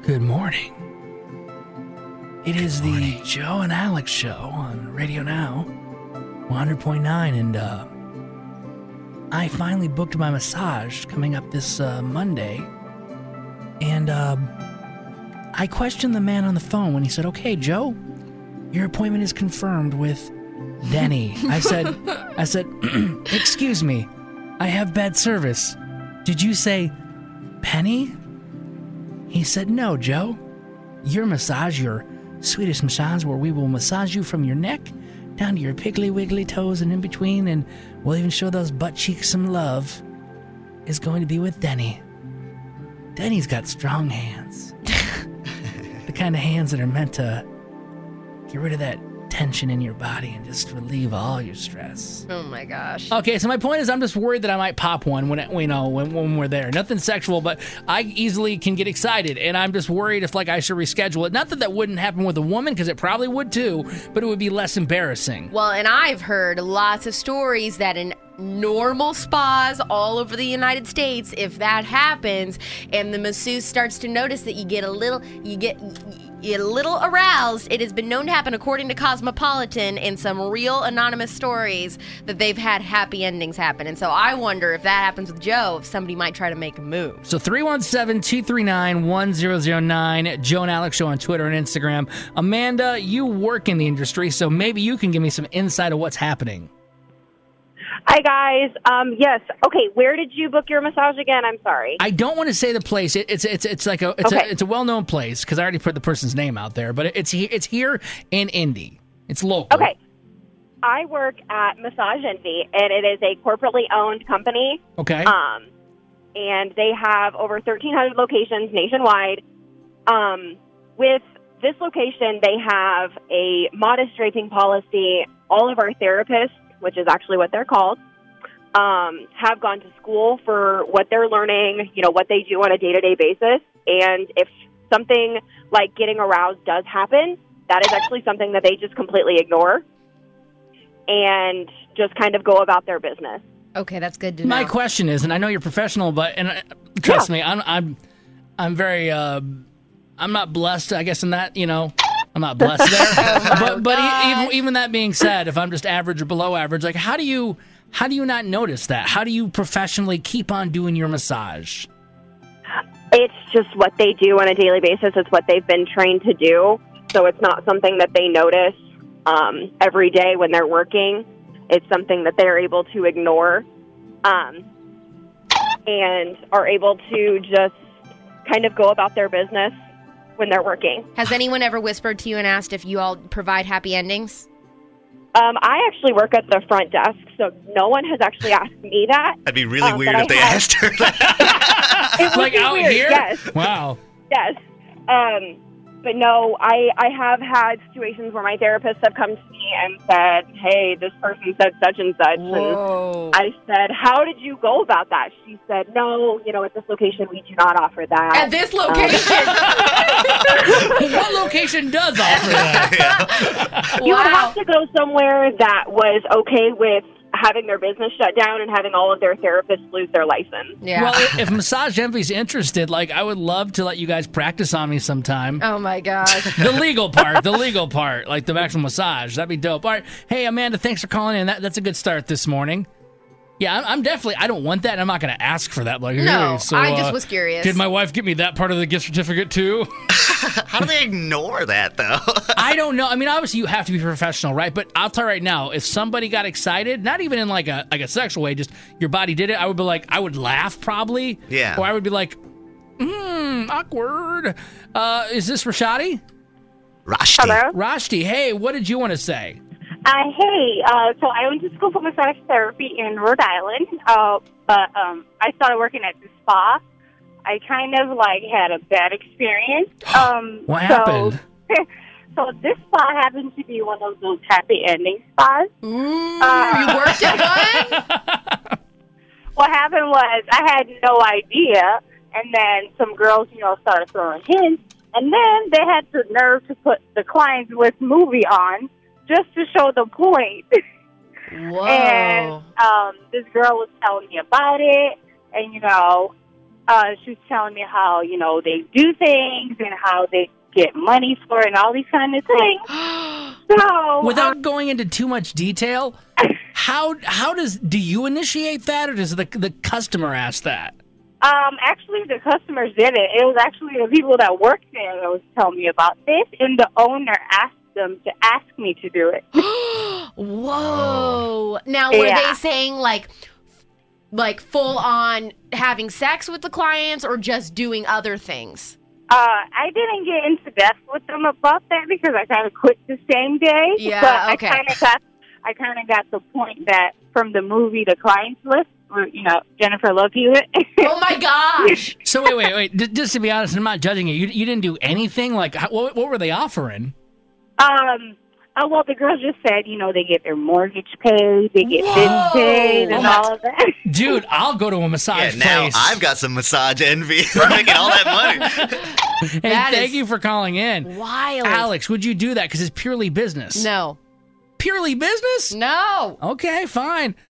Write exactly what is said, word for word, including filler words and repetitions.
Good morning. It is Good morning. the Joe and Alex show on Radio Now, one hundred point nine, and uh, I finally booked my massage coming up this uh, Monday, and uh, I questioned the man on the phone when he said, "Okay, Joe, your appointment is confirmed with Denny." I said, "I said, excuse me, I have bad service. Did you say Penny?" He said, "No, Joe. Your massage, your Swedish massage, where we will massage you from your neck down to your piggly wiggly toes and in between, and we'll even show those butt cheeks some love, is going to be with Denny. Denny's got strong hands. The kind of hands that are meant to get rid of that tension in your body and just relieve all your stress." Oh my gosh. Okay, so my point is, I'm just worried that I might pop one when it, you know when, when we're there. Nothing sexual, but I easily can get excited, and I'm just worried if like I should reschedule it. Not that that wouldn't happen with a woman, because it probably would too, but it would be less embarrassing. Well, and I've heard lots of stories that in normal spas all over the United States, if that happens and the masseuse starts to notice that you get a little, you get. you get a little aroused, it has been known to happen, according to Cosmopolitan, in some real anonymous stories, that they've had happy endings happen. And so I wonder if that happens with Joe, if somebody might try to make a move. So three one seven, two three nine, one zero zero nine, Joe and Alex Show on Twitter and Instagram. Amanda, you work in the industry, so maybe you can give me some insight of what's happening. Hi, guys. Um, yes. Okay, where did you book your massage again? I'm sorry. I don't want to say the place. It, it's it's it's like a it's Okay. a it's a well-known place because I already put the person's name out there. But it's he- it's here in Indy. It's local. Okay. I work at Massage Envy, and it is a corporately owned company. Okay. Um, and they have over thirteen hundred locations nationwide. Um, with this location, they have a modest draping policy. All of our therapists, which is actually what they're called, um, have gone to school for what they're learning, you know, what they do on a day-to-day basis. And if something like getting aroused does happen, that is actually something that they just completely ignore and just kind of go about their business. Okay, that's good to know. My question is, and I know you're professional, but and uh, trust Yeah. me, I'm I'm I'm very uh, I'm not blessed, I guess, in that, you know. I'm not blessed there, but but e- even even that being said, if I'm just average or below average, like how do you how do you not notice that? How do you professionally keep on doing your massage? It's just what they do on a daily basis. It's what they've been trained to do. So it's not something that they notice um, every day when they're working. It's something that they're able to ignore um, and are able to just kind of go about their business when they're working. Has anyone ever whispered to you and asked if you all provide happy endings? Um, I actually work at the front desk, so no one has actually asked me that. That'd be really Um, weird but if I they have- asked her that. It would Like be out weird, here? Yes. Wow. Yes. Um, but no, I, I have had situations where my therapists have come to me and said, hey, this person said such and such. Whoa. And I said, how did you go about that? She said, no, you know, at this location, we do not offer that. At this location. What location does offer that? You would Wow. have to go somewhere that was okay with having their business shut down and having all of their therapists lose their license. Yeah. Well, if, if Massage Envy's interested, like I would love to let you guys practice on me sometime. Oh my gosh. The legal part, the legal part, like the actual massage. That'd be dope. All right. Hey, Amanda, thanks for calling in. That, that's a good start this morning. Yeah, I'm, I'm definitely, I don't want that, and I'm not going to ask for that. Like, No, hey, so, I just uh, was curious. Did my wife get me that part of the gift certificate too? How do they ignore that, though? I don't know. I mean, obviously you have to be professional, right? But I'll tell you right now, if somebody got excited, not even in like a like a sexual way, just your body did it, I would be like, I would laugh probably. Yeah. Or I would be like, hmm, awkward. Uh, is this Rashadi? Rashti. Hello? Rashti, hey, what did you want to say? Uh, hey, uh, so I went to school for massage therapy in Rhode Island, uh, but um, I started working at the spa. I kind of like had a bad experience. Um, What so, happened? So this spa happened to be one of those happy ending spas. Ooh, Uh, you worked at one? What happened was I had no idea, and then some girls, you know, started throwing hints, and then they had the nerve to put the client's list movie on just to show the point. Whoa. And um, this girl was telling me about it, and, you know, uh, she was telling me how, you know, they do things and how they get money for it and all these kind of things. So, Without um, going into too much detail, how how does do you initiate that, or does the the customer ask that? um, actually, the customers did it. It was actually the people that worked there that was telling me about this, and the owner asked them to ask me to do it. Whoa. Now, were Yeah. they saying, like, like full on having sex with the clients or just doing other things? Uh, I didn't get into depth with them about that because I kind of quit the same day. Yeah, but okay. I kind of got, I kind of got the point that from the movie The Clients List, where, you know, Jennifer Love Hewitt. Oh my gosh. So wait, wait, wait. Just, just to be honest, I'm not judging you. You, you didn't do anything. Like, how, what, what were they offering? um. Oh, well, the girls just said, you know, they get their mortgage paid, they get Whoa. this paid, and Oh, my- all of that. Dude, I'll go to a Yeah, massage now place. I've got some massage envy for making all that money. Hey, That thank is you for calling in. Wild. Alex, would you do that? Because it's purely business. No. Purely business? No. Okay, fine.